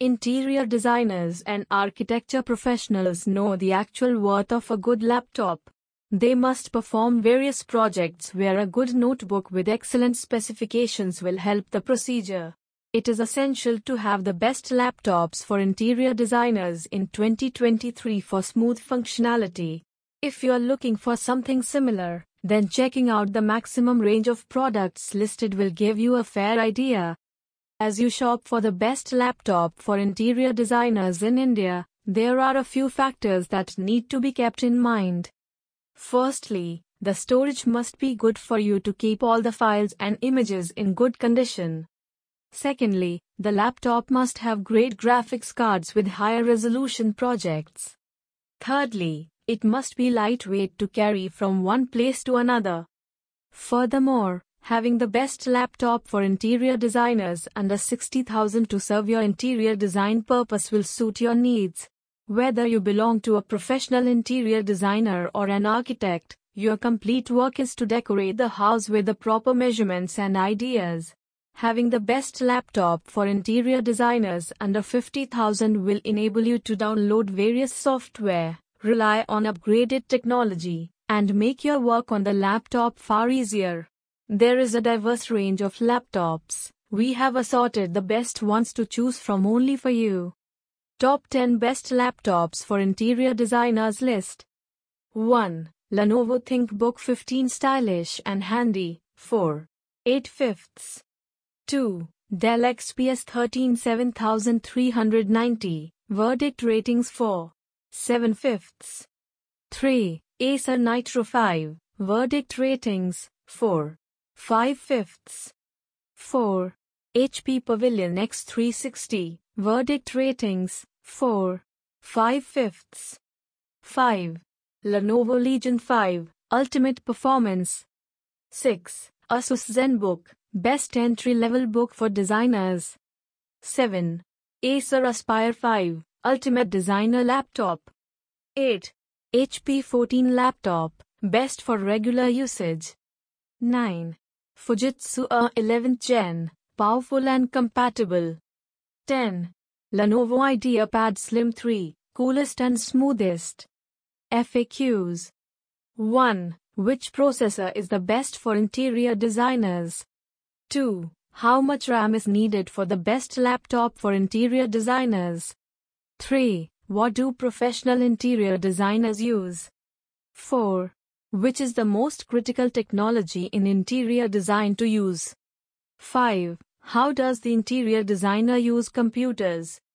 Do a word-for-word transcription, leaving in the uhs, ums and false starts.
Interior designers and architecture professionals know the actual worth of a good laptop. They must perform various projects where a good notebook with excellent specifications will help the procedure. It is essential to have the best laptops for interior designers in twenty twenty-three for smooth functionality. If you are looking for something similar, then checking out the maximum range of products listed will give you a fair idea. As you shop for the best laptop for interior designers in India, there are a few factors that need to be kept in mind. Firstly, the storage must be good for you to keep all the files and images in good condition. Secondly, the laptop must have great graphics cards with higher resolution projects. Thirdly, it must be lightweight to carry from one place to another. Furthermore, having the best laptop for interior designers under sixty thousand to serve your interior design purpose will suit your needs. Whether you belong to a professional interior designer or an architect, your complete work is to decorate the house with the proper measurements and ideas. Having the best laptop for interior designers under fifty thousand will enable you to download various software, rely on upgraded technology, and make your work on the laptop far easier. There is a diverse range of laptops. We have assorted the best ones to choose from only for you. Top ten Best Laptops for Interior Designers List. one. Lenovo ThinkBook fifteen Stylish and Handy, four. eight fifths. two. Dell X P S thirteen seven thousand three hundred ninety, Verdict Ratings four. seven fifths. three. Acer Nitro five, Verdict Ratings four. five fifths. four. H P Pavilion X three sixty, Verdict Ratings four. five fifths. five. Lenovo Legion five, Ultimate Performance. six. Asus ZenBook, Best Entry-Level Book for Designers. seven. Acer Aspire five, Ultimate Designer Laptop. eight. H P fourteen Laptop, Best for Regular Usage. nine. Fujitsu A eleventh Gen, Powerful and Compatible. ten. Lenovo IdeaPad Slim three, Coolest and Smoothest. F A Qs. one. Which processor is the best for interior designers? two. How much RAM is needed for the best laptop for interior designers? three. What do professional interior designers use? four. Which is the most critical technology in interior design to use? five. How does the interior designer use computers?